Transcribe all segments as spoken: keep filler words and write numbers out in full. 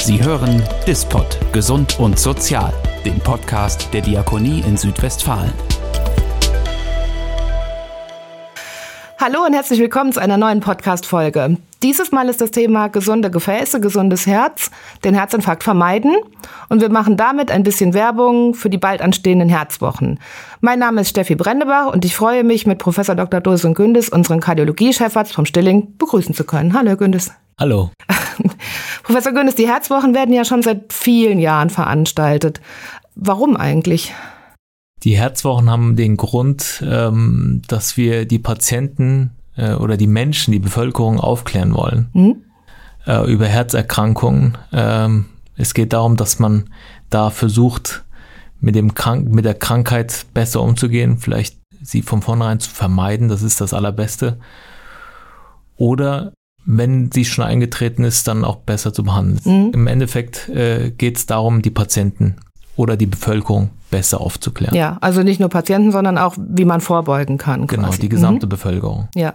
Sie hören DISPOD, Gesund und Sozial, den Podcast der Diakonie in Südwestfalen. Hallo und herzlich willkommen zu einer neuen Podcast-Folge. Dieses Mal ist das Thema gesunde Gefäße, gesundes Herz, den Herzinfarkt vermeiden. Und wir machen damit ein bisschen Werbung für die bald anstehenden Herzwochen. Mein Name ist Steffi Brendebach und ich freue mich, mit Professor Doktor Dusan Gündüz, unseren Kardiologie-Chefarzt vom Stilling, begrüßen zu können. Hallo, Herr Gündüz. Hallo. Professor Gündüz, die Herzwochen werden ja schon seit vielen Jahren veranstaltet. Warum eigentlich? Die Herzwochen haben den Grund, ähm, dass wir die Patienten äh, oder die Menschen, die Bevölkerung aufklären wollen mhm. äh, über Herzerkrankungen. Ähm, es geht darum, dass man da versucht, mit dem Krank- mit der Krankheit besser umzugehen, vielleicht sie von vornherein zu vermeiden, das ist das Allerbeste. Oder wenn sie schon eingetreten ist, dann auch besser zu behandeln. Mhm. Im Endeffekt äh, geht es darum, die Patienten oder die Bevölkerung besser aufzuklären. Ja, also nicht nur Patienten, sondern auch, wie man vorbeugen kann. Genau, quasi. die gesamte mhm. Bevölkerung. Ja.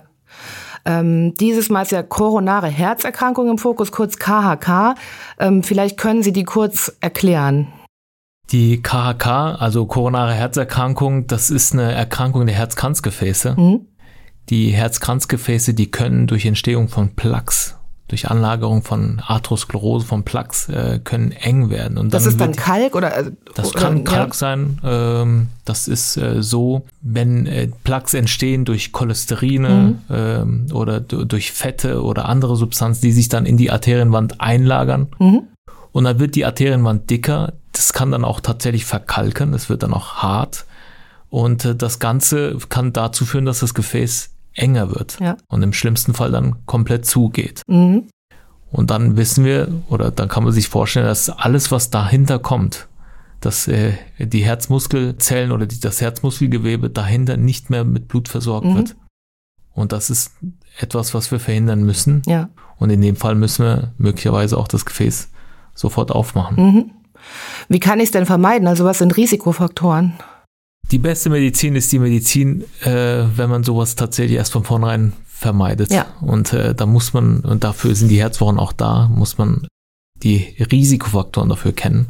Ähm, dieses Mal ist ja koronare Herzerkrankung im Fokus, kurz K H K. Ähm, vielleicht können Sie die kurz erklären. Die K H K, also koronare Herzerkrankung, das ist eine Erkrankung der Herzkranzgefäße. Mhm. Die Herzkranzgefäße, die können durch Entstehung von Plaques, durch Anlagerung von Arteriosklerose, von Plaques, äh, können eng werden. Und das dann ist dann Kalk oder? Äh, das oder, kann Kalk ja. sein. Ähm, das ist äh, so, wenn äh, Plaques entstehen durch Cholesterine mhm. ähm, oder d- durch Fette oder andere Substanzen, die sich dann in die Arterienwand einlagern. Mhm. Und dann wird die Arterienwand dicker. Das kann dann auch tatsächlich verkalken. Das wird dann auch hart. Und äh, das Ganze kann dazu führen, dass das Gefäß enger wird ja. und im schlimmsten Fall dann komplett zugeht. Mhm. Und dann wissen wir, oder dann kann man sich vorstellen, dass alles, was dahinter kommt, dass äh, die Herzmuskelzellen oder die, das Herzmuskelgewebe dahinter nicht mehr mit Blut versorgt mhm. wird. Und das ist etwas, was wir verhindern müssen. Ja. Und in dem Fall müssen wir möglicherweise auch das Gefäß sofort aufmachen. Mhm. Wie kann ich es denn vermeiden? Also was sind Risikofaktoren? Die beste Medizin ist die Medizin, äh, wenn man sowas tatsächlich erst von vornherein vermeidet. Ja. Und äh, da muss man, und dafür sind die Herzwochen auch da, muss man die Risikofaktoren dafür kennen.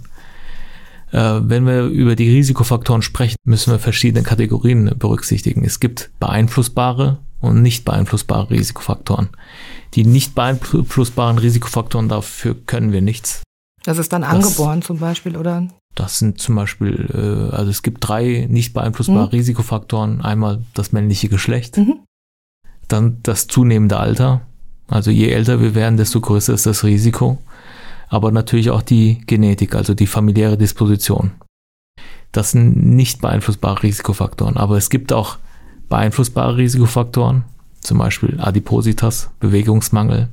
Äh, wenn wir über die Risikofaktoren sprechen, müssen wir verschiedene Kategorien berücksichtigen. Es gibt beeinflussbare und nicht beeinflussbare Risikofaktoren. Die nicht beeinflussbaren Risikofaktoren, dafür können wir nichts. Das ist dann angeboren das, zum Beispiel, oder? Das sind zum Beispiel, also es gibt drei nicht beeinflussbare mhm. Risikofaktoren. Einmal das männliche Geschlecht, mhm. dann das zunehmende Alter. Also je älter wir werden, desto größer ist das Risiko. Aber natürlich auch die Genetik, also die familiäre Disposition. Das sind nicht beeinflussbare Risikofaktoren. Aber es gibt auch beeinflussbare Risikofaktoren, zum Beispiel Adipositas, Bewegungsmangel,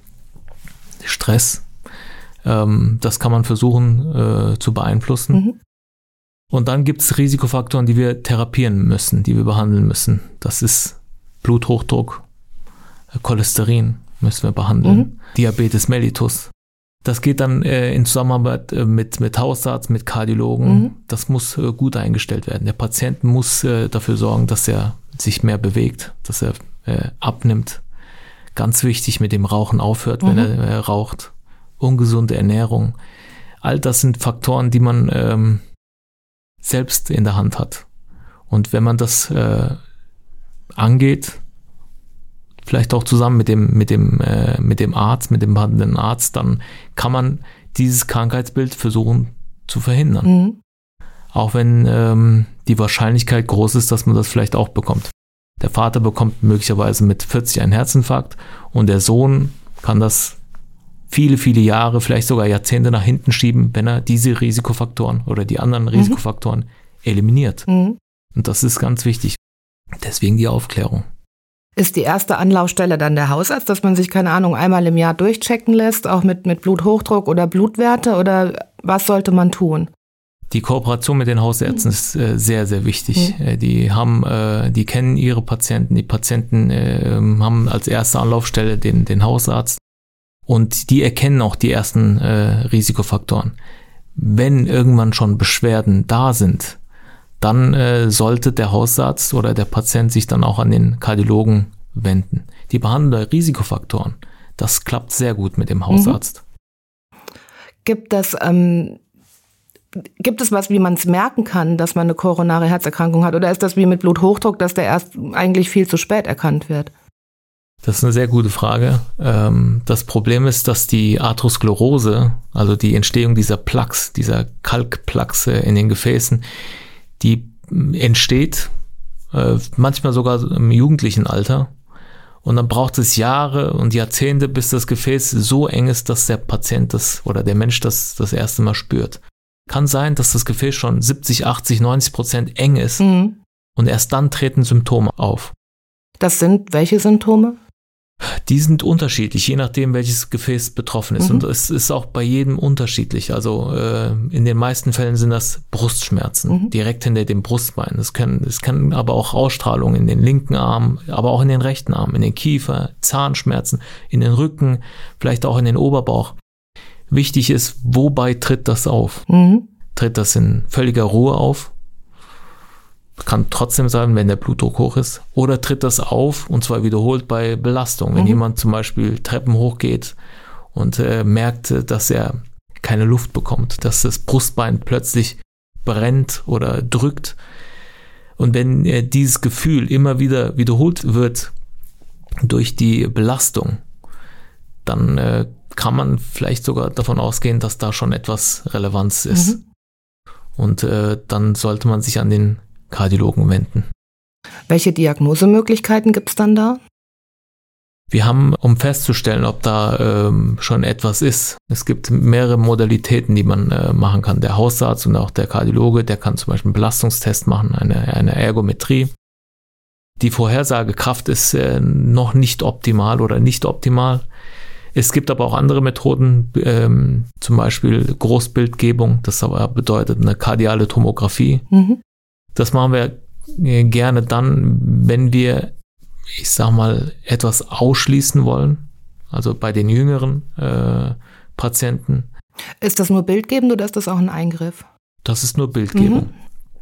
Stress. Das kann man versuchen äh, zu beeinflussen. Mhm. Und dann gibt es Risikofaktoren, die wir therapieren müssen, die wir behandeln müssen. Das ist Bluthochdruck, Cholesterin müssen wir behandeln, mhm. Diabetes mellitus. Das geht dann äh, in Zusammenarbeit äh, mit, mit Hausarzt, mit Kardiologen. Mhm. Das muss äh, gut eingestellt werden. Der Patient muss äh, dafür sorgen, dass er sich mehr bewegt, dass er äh, abnimmt. Ganz wichtig, mit dem Rauchen aufhört, mhm. wenn er äh, raucht. Ungesunde Ernährung, all das sind Faktoren, die man ähm, selbst in der Hand hat. Und wenn man das äh, angeht, vielleicht auch zusammen mit dem mit dem äh, mit dem Arzt, mit dem behandelnden Arzt, dann kann man dieses Krankheitsbild versuchen zu verhindern. Mhm. Auch wenn ähm, die Wahrscheinlichkeit groß ist, dass man das vielleicht auch bekommt. Der Vater bekommt möglicherweise mit vierzig einen Herzinfarkt und der Sohn kann das viele, viele Jahre, vielleicht sogar Jahrzehnte nach hinten schieben, wenn er diese Risikofaktoren oder die anderen Risikofaktoren mhm. eliminiert. Mhm. Und das ist ganz wichtig. Deswegen die Aufklärung. Ist die erste Anlaufstelle dann der Hausarzt, dass man sich, keine Ahnung, einmal im Jahr durchchecken lässt, auch mit, mit Bluthochdruck oder Blutwerte, oder was sollte man tun? Die Kooperation mit den Hausärzten mhm. ist äh, sehr, sehr wichtig. Mhm. Die haben, äh, die kennen ihre Patienten. Die Patienten äh, haben als erste Anlaufstelle den, den Hausarzt. Und die erkennen auch die ersten äh, Risikofaktoren. Wenn irgendwann schon Beschwerden da sind, dann äh, sollte der Hausarzt oder der Patient sich dann auch an den Kardiologen wenden. Die behandeln Risikofaktoren. Das klappt sehr gut mit dem Hausarzt. Gibt es, ähm, gibt es was, wie man es merken kann, dass man eine koronare Herzerkrankung hat? Oder ist das wie mit Bluthochdruck, dass der erst eigentlich viel zu spät erkannt wird? Das ist eine sehr gute Frage. Das Problem ist, dass die Atherosklerose, also die Entstehung dieser Plaques, dieser Kalkplaques in den Gefäßen, die entsteht manchmal sogar im jugendlichen Alter. Und dann braucht es Jahre und Jahrzehnte, bis das Gefäß so eng ist, dass der Patient das oder der Mensch das das erste Mal spürt. Kann sein, dass das Gefäß schon siebzig, achtzig, neunzig Prozent eng ist mhm. und erst dann treten Symptome auf. Das sind welche Symptome? Die sind unterschiedlich, je nachdem, welches Gefäß betroffen ist. Mhm. Und es ist auch bei jedem unterschiedlich. Also äh, in den meisten Fällen sind das Brustschmerzen, mhm. direkt hinter dem Brustbein. Es können, es kann aber auch Ausstrahlung in den linken Arm, aber auch in den rechten Arm, in den Kiefer, Zahnschmerzen, in den Rücken, vielleicht auch in den Oberbauch. Wichtig ist, wobei tritt das auf? Mhm. Tritt das in völliger Ruhe auf? Kann trotzdem sein, wenn der Blutdruck hoch ist. Oder tritt das auf, und zwar wiederholt bei Belastung. Wenn mhm. jemand zum Beispiel Treppen hochgeht und äh, merkt, dass er keine Luft bekommt, dass das Brustbein plötzlich brennt oder drückt. Und wenn äh, dieses Gefühl immer wieder wiederholt wird durch die Belastung, dann äh, kann man vielleicht sogar davon ausgehen, dass da schon etwas Relevanz ist. Mhm. Und äh, dann sollte man sich an den Kardiologen wenden. Welche Diagnosemöglichkeiten gibt es dann da? Wir haben, um festzustellen, ob da ähm, schon etwas ist, es gibt mehrere Modalitäten, die man äh, machen kann. Der Hausarzt und auch der Kardiologe, der kann zum Beispiel einen Belastungstest machen, eine, eine Ergometrie. Die Vorhersagekraft ist äh, noch nicht optimal oder nicht optimal. Es gibt aber auch andere Methoden, ähm, zum Beispiel Großbildgebung, das aber bedeutet eine kardiale Tomographie. Mhm. Das machen wir gerne dann, wenn wir, ich sag mal, etwas ausschließen wollen, also bei den jüngeren äh, Patienten. Ist das nur bildgebend oder ist das auch ein Eingriff? Das ist nur Bildgebung. Mhm.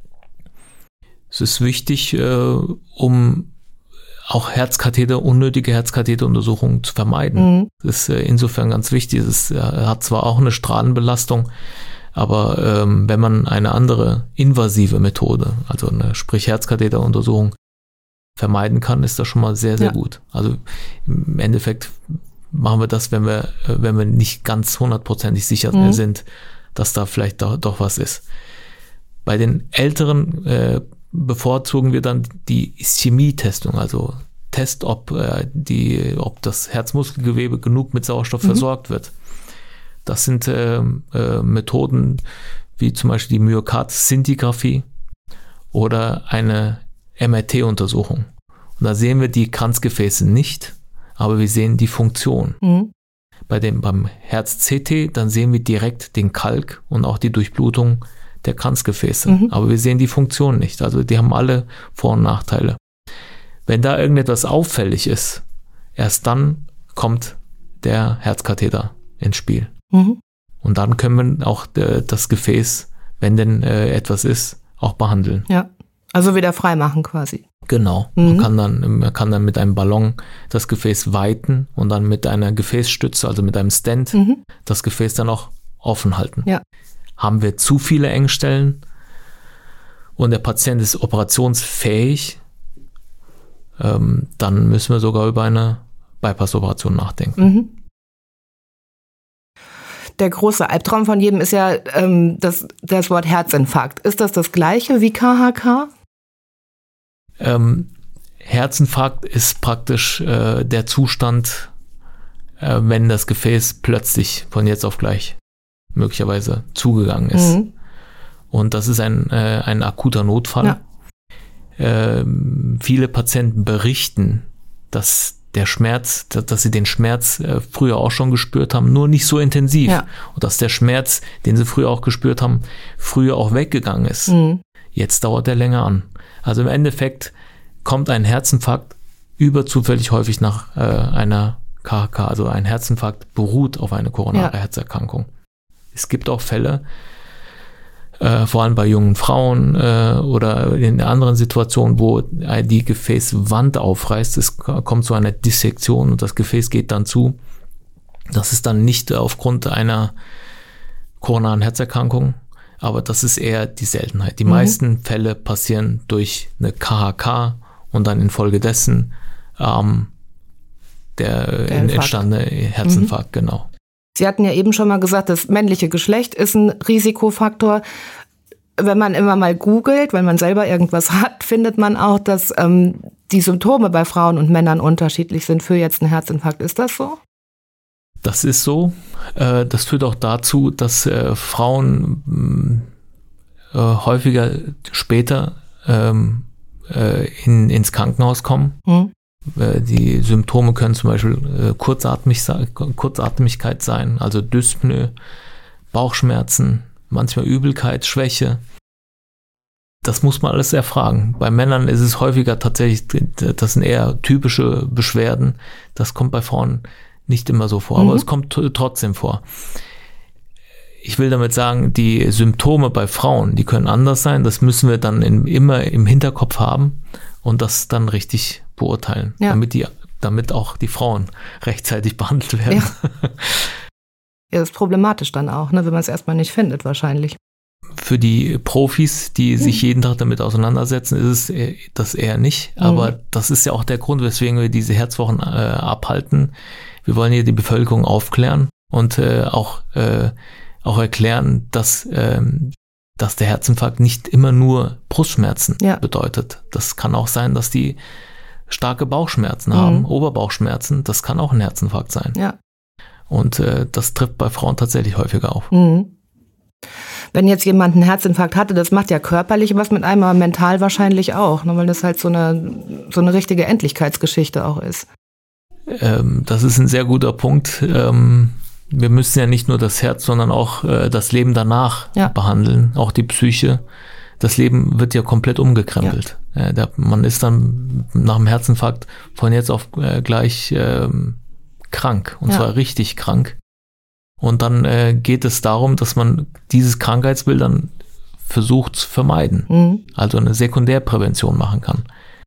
Es ist wichtig, äh, um auch Herzkatheter, unnötige Herzkatheteruntersuchungen zu vermeiden. Mhm. Das ist äh, insofern ganz wichtig. Es äh, hat zwar auch eine Strahlenbelastung, aber ähm, wenn man eine andere invasive Methode, also eine sprich Herzkatheteruntersuchung vermeiden kann, ist das schon mal sehr, sehr ja. gut. Also im Endeffekt machen wir das, wenn wir, wenn wir nicht ganz hundertprozentig sicher mhm. sind, dass da vielleicht doch, doch was ist. Bei den Älteren äh, bevorzugen wir dann die Ischämie-Testung, also Test, ob, äh, die, ob das Herzmuskelgewebe genug mit Sauerstoff mhm. versorgt wird. Das sind äh, äh, Methoden wie zum Beispiel die Myokard-Szintigraphie oder eine M R T-Untersuchung. Und da sehen wir die Kranzgefäße nicht, aber wir sehen die Funktion. Mhm. Bei dem, beim Herz-C T, dann sehen wir direkt den Kalk und auch die Durchblutung der Kranzgefäße. Mhm. Aber wir sehen die Funktion nicht. Also die haben alle Vor- und Nachteile. Wenn da irgendetwas auffällig ist, erst dann kommt der Herzkatheter ins Spiel. Mhm. Und dann können wir auch äh, das Gefäß, wenn denn äh, etwas ist, auch behandeln. Ja, also wieder freimachen quasi. Genau. Mhm. Man kann dann, man kann dann mit einem Ballon das Gefäß weiten und dann mit einer Gefäßstütze, also mit einem Stent, mhm. das Gefäß dann auch offen halten. Ja. Haben wir zu viele Engstellen und der Patient ist operationsfähig, ähm, dann müssen wir sogar über eine Bypass-Operation nachdenken. Mhm. Der große Albtraum von jedem ist ja ähm, das, das Wort Herzinfarkt. Ist das das gleiche wie K H K? Ähm, Herzinfarkt ist praktisch äh, der Zustand, äh, wenn das Gefäß plötzlich von jetzt auf gleich möglicherweise zugegangen ist. Mhm. Und das ist ein, äh, ein akuter Notfall. Ja. Ähm, viele Patienten berichten, dass der Schmerz, dass sie den Schmerz äh, früher auch schon gespürt haben, nur nicht so intensiv. Ja. Und dass der Schmerz, den sie früher auch gespürt haben, früher auch weggegangen ist. Mhm. Jetzt dauert er länger an. Also im Endeffekt kommt ein Herzinfarkt überzufällig häufig nach äh, einer K H K. Also ein Herzinfarkt beruht auf einer koronare ja. Herzerkrankung. Es gibt auch Fälle, äh, vor allem bei jungen Frauen äh, oder in anderen Situationen, wo die Gefäßwand aufreißt, es kommt zu einer Dissektion und das Gefäß geht dann zu. Das ist dann nicht aufgrund einer koronaren Herzerkrankungen, aber das ist eher die Seltenheit. Die mhm. meisten Fälle passieren durch eine K H K und dann infolgedessen ähm, der, der entstandene Herzinfarkt, mhm. genau. Sie hatten ja eben schon mal gesagt, das männliche Geschlecht ist ein Risikofaktor. Wenn man immer mal googelt, wenn man selber irgendwas hat, findet man auch, dass ähm, die Symptome bei Frauen und Männern unterschiedlich sind für jetzt einen Herzinfarkt. Ist das so? Das ist so. Äh, das führt auch dazu, dass äh, Frauen äh, häufiger später ähm, äh, in, ins Krankenhaus kommen. Hm. Äh, die Symptome können zum Beispiel äh, Kurzatmig, Kurzatmigkeit sein, also Dyspnoe, Bauchschmerzen, manchmal Übelkeit, Schwäche. Das muss man alles erfragen. Bei Männern ist es häufiger tatsächlich, das sind eher typische Beschwerden. Das kommt bei Frauen nicht immer so vor, mhm. aber es kommt t- trotzdem vor. Ich will damit sagen, die Symptome bei Frauen, die können anders sein. Das müssen wir dann in, immer im Hinterkopf haben und das dann richtig beurteilen, ja. damit, die, damit auch die Frauen rechtzeitig behandelt werden. Ja. Ja, das ist problematisch dann auch, ne, wenn man es erstmal nicht findet wahrscheinlich. Für die Profis, die sich jeden Tag damit auseinandersetzen, ist es das eher nicht. Aber mhm. das ist ja auch der Grund, weswegen wir diese Herzwochen äh, abhalten. Wir wollen hier die Bevölkerung aufklären und äh, auch, äh, auch erklären, dass, äh, dass der Herzinfarkt nicht immer nur Brustschmerzen ja. bedeutet. Das kann auch sein, dass die starke Bauchschmerzen mhm. haben, Oberbauchschmerzen. Das kann auch ein Herzinfarkt sein. Ja. Und äh, das trifft bei Frauen tatsächlich häufiger auf. Mhm. Wenn jetzt jemand einen Herzinfarkt hatte, das macht ja körperlich was mit einem, aber mental wahrscheinlich auch, ne, weil das halt so eine, so eine richtige Endlichkeitsgeschichte auch ist. Ähm, das ist ein sehr guter Punkt. Ähm, wir müssen ja nicht nur das Herz, sondern auch äh, das Leben danach ja. behandeln, auch die Psyche. Das Leben wird ja komplett umgekrempelt. Ja. Äh, der, man ist dann nach dem Herzinfarkt von jetzt auf äh, gleich ähm, krank, und ja. zwar richtig krank. Und dann äh, geht es darum, dass man dieses Krankheitsbild dann versucht zu vermeiden. Mhm. Also eine Sekundärprävention machen kann.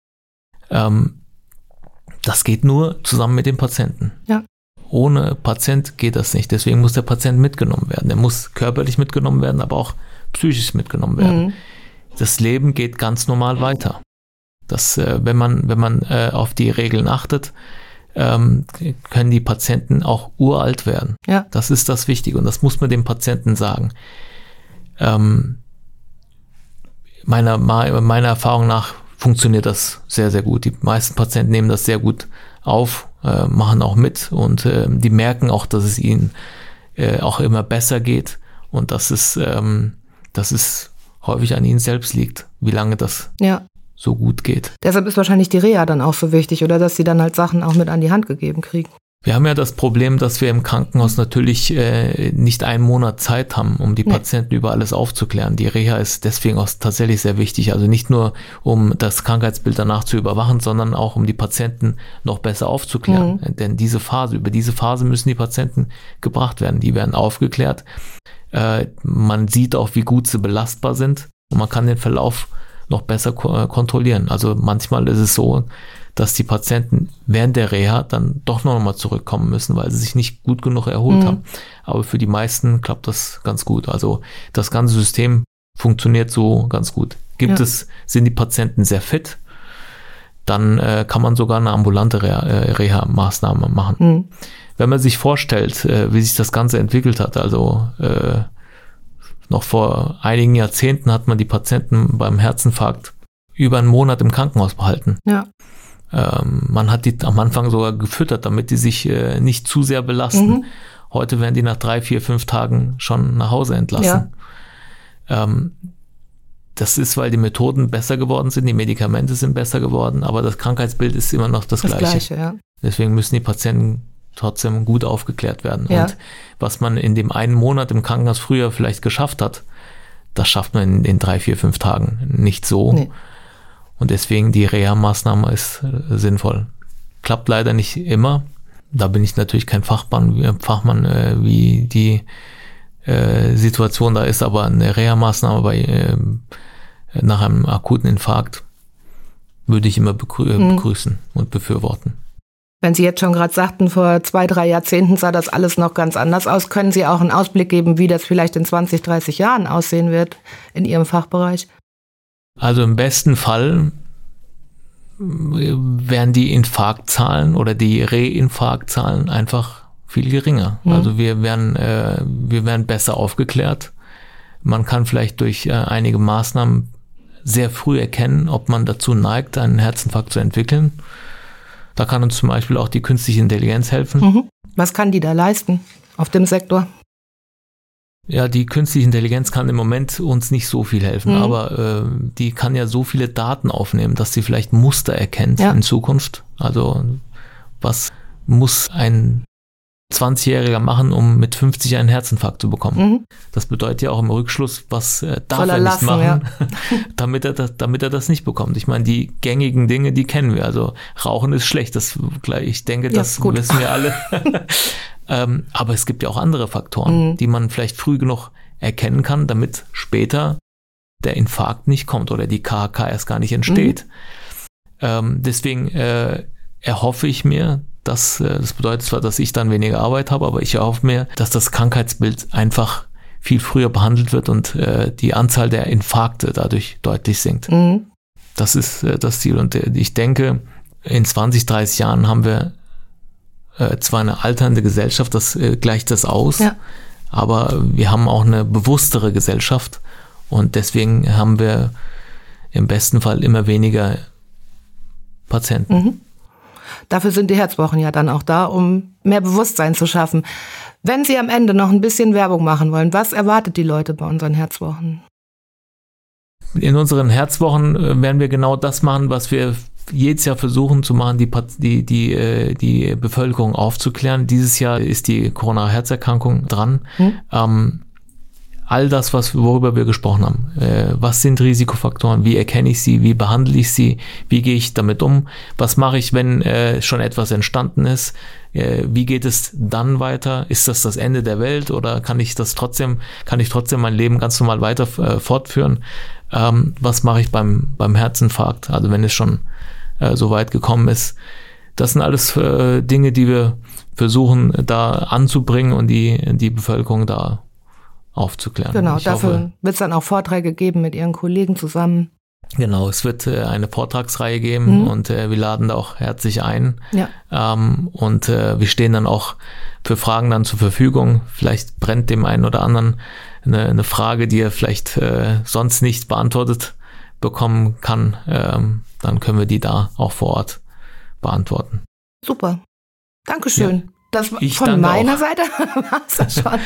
Ähm, das geht nur zusammen mit dem Patienten. Ja. Ohne Patient geht das nicht. Deswegen muss der Patient mitgenommen werden. Er muss körperlich mitgenommen werden, aber auch psychisch mitgenommen werden. Mhm. Das Leben geht ganz normal weiter. Das, äh, wenn man, wenn man äh, auf die Regeln achtet, ähm, können die Patienten auch uralt werden. Ja. Das ist das Wichtige und das muss man dem Patienten sagen. Ähm, meiner, meiner Erfahrung nach funktioniert das sehr, sehr gut. Die meisten Patienten nehmen das sehr gut auf, äh, machen auch mit und äh, die merken auch, dass es ihnen äh, auch immer besser geht und dass es, ähm, dass es häufig an ihnen selbst liegt, wie lange das ja. so gut geht. Deshalb ist wahrscheinlich die Reha dann auch so wichtig, oder dass sie dann halt Sachen auch mit an die Hand gegeben kriegen. Wir haben ja das Problem, dass wir im Krankenhaus natürlich äh, nicht einen Monat Zeit haben, um die nee. Patienten über alles aufzuklären. Die Reha ist deswegen auch tatsächlich sehr wichtig. Also nicht nur, um das Krankheitsbild danach zu überwachen, sondern auch, um die Patienten noch besser aufzuklären. Mhm. Denn diese Phase, über diese Phase müssen die Patienten gebracht werden. Die werden aufgeklärt. Äh, man sieht auch, wie gut sie belastbar sind und man kann den Verlauf noch besser ko- kontrollieren. Also manchmal ist es so, dass die Patienten während der Reha dann doch noch mal zurückkommen müssen, weil sie sich nicht gut genug erholt mhm. haben. Aber für die meisten klappt das ganz gut. Also das ganze System funktioniert so ganz gut. Gibt ja. es, sind die Patienten sehr fit, dann äh, kann man sogar eine ambulante Reha, äh, Reha-Maßnahme machen. Mhm. Wenn man sich vorstellt, äh, wie sich das Ganze entwickelt hat, also äh, noch vor einigen Jahrzehnten hat man die Patienten beim Herzinfarkt über einen Monat im Krankenhaus behalten. Ja. Ähm, man hat die am Anfang sogar gefüttert, damit die sich äh, nicht zu sehr belasten. Mhm. Heute werden die nach drei, vier, fünf Tagen schon nach Hause entlassen. Ja. Ähm, das ist, weil die Methoden besser geworden sind, die Medikamente sind besser geworden, aber das Krankheitsbild ist immer noch das, das Gleiche. Gleiche ja. Deswegen müssen die Patienten trotzdem gut aufgeklärt werden. Ja. Und was man in dem einen Monat im Krankenhaus früher vielleicht geschafft hat, das schafft man in, in drei, vier, fünf Tagen nicht so. Nee. Und deswegen die Reha-Maßnahme ist äh, sinnvoll. Klappt leider nicht immer. Da bin ich natürlich kein Fachmann, Fachmann äh, wie die äh, Situation da ist, aber eine Reha-Maßnahme bei äh, nach einem akuten Infarkt würde ich immer begrü- mhm. begrüßen und befürworten. Wenn Sie jetzt schon gerade sagten, vor zwei, drei Jahrzehnten sah das alles noch ganz anders aus, können Sie auch einen Ausblick geben, wie das vielleicht in zwanzig, dreißig Jahren aussehen wird in Ihrem Fachbereich? Also im besten Fall wären die Infarktzahlen oder die Reinfarktzahlen einfach viel geringer. Mhm. Also wir werden, äh, wir werden besser aufgeklärt. Man kann vielleicht durch äh, einige Maßnahmen sehr früh erkennen, ob man dazu neigt, einen Herzinfarkt zu entwickeln. Da kann uns zum Beispiel auch die künstliche Intelligenz helfen. Mhm. Was kann die da leisten auf dem Sektor? Ja, die künstliche Intelligenz kann im Moment uns nicht so viel helfen, mhm. aber äh, die kann ja so viele Daten aufnehmen, dass sie vielleicht Muster erkennt ja. in Zukunft. Also was muss ein zwanzigjähriger machen, um mit fünfzig einen Herzinfarkt zu bekommen? Mhm. Das bedeutet ja auch im Rückschluss, was äh, darf Soll er, er nicht lassen, machen, ja. damit, er das, damit er das nicht bekommt. Ich meine, die gängigen Dinge, die kennen wir. Also Rauchen ist schlecht, das, ich denke, das ja, wissen wir alle. ähm, aber es gibt ja auch andere Faktoren, mhm. die man vielleicht früh genug erkennen kann, damit später der Infarkt nicht kommt oder die K H K erst gar nicht entsteht. Mhm. Ähm, deswegen äh, erhoffe ich mir, Das, das bedeutet zwar, dass ich dann weniger Arbeit habe, aber ich erhoffe mir, dass das Krankheitsbild einfach viel früher behandelt wird und äh, die Anzahl der Infarkte dadurch deutlich sinkt. Mhm. Das ist äh, das Ziel. Und äh, ich denke, in zwanzig, dreißig Jahren haben wir äh, zwar eine alternde Gesellschaft, das äh, gleicht das aus, ja. aber wir haben auch eine bewusstere Gesellschaft und deswegen haben wir im besten Fall immer weniger Patienten. Mhm. Dafür sind die Herzwochen ja dann auch da, um mehr Bewusstsein zu schaffen. Wenn Sie am Ende noch ein bisschen Werbung machen wollen, was erwartet die Leute bei unseren Herzwochen? In unseren Herzwochen werden wir genau das machen, was wir jedes Jahr versuchen zu machen, die, die, die, die Bevölkerung aufzuklären. Dieses Jahr ist die koronare Herzerkrankung dran. Hm. Ähm, all das, was, worüber wir gesprochen haben. Äh, was sind Risikofaktoren? Wie erkenne ich sie? Wie behandle ich sie? Wie gehe ich damit um? Was mache ich, wenn äh, schon etwas entstanden ist? Äh, wie geht es dann weiter? Ist das das Ende der Welt oder kann ich das trotzdem, kann ich trotzdem mein Leben ganz normal weiter äh, fortführen? Ähm, was mache ich beim, beim Herzinfarkt? Also wenn es schon äh, so weit gekommen ist. Das sind alles äh, Dinge, die wir versuchen da anzubringen und die, die Bevölkerung da aufzuklären. Genau, ich dafür wird es dann auch Vorträge geben mit Ihren Kollegen zusammen. Genau, es wird äh, eine Vortragsreihe geben mhm. und äh, wir laden da auch herzlich ein. Ja. Ähm, und äh, wir stehen dann auch für Fragen dann zur Verfügung. Vielleicht brennt dem einen oder anderen eine, eine Frage, die er vielleicht äh, sonst nicht beantwortet bekommen kann. Ähm, dann können wir die da auch vor Ort beantworten. Super. Dankeschön. Ja. Das ich von meiner auch. Seite war es das schon.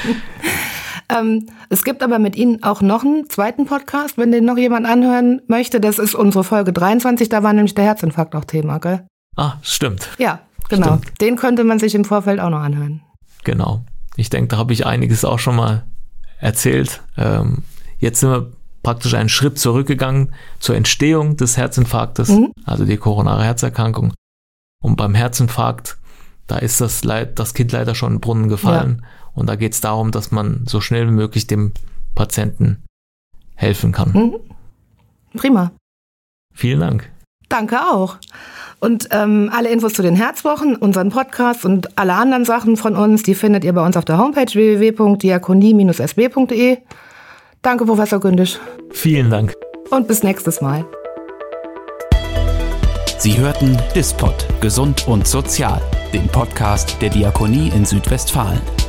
Ähm, es gibt aber mit Ihnen auch noch einen zweiten Podcast, wenn den noch jemand anhören möchte. Das ist unsere Folge dreiundzwanzig, da war nämlich der Herzinfarkt auch Thema, gell? Ah, stimmt. Ja, genau. Stimmt. Den könnte man sich im Vorfeld auch noch anhören. Genau. Ich denke, da habe ich einiges auch schon mal erzählt. Ähm, jetzt sind wir praktisch einen Schritt zurückgegangen zur Entstehung des Herzinfarktes, mhm. also die koronare Herzerkrankung. Und beim Herzinfarkt, da ist das, Leid, das Kind leider schon in den Brunnen gefallen. Ja. Und da geht es darum, dass man so schnell wie möglich dem Patienten helfen kann. Mhm. Prima. Vielen Dank. Danke auch. Und ähm, alle Infos zu den Herzwochen, unseren Podcast und alle anderen Sachen von uns, die findet ihr bei uns auf der Homepage w w w punkt diakonie Bindestrich s b punkt d e. Danke, Professor Gündisch. Vielen Dank. Und bis nächstes Mal. Sie hörten DISPOD, Gesund und Sozial, den Podcast der Diakonie in Südwestfalen.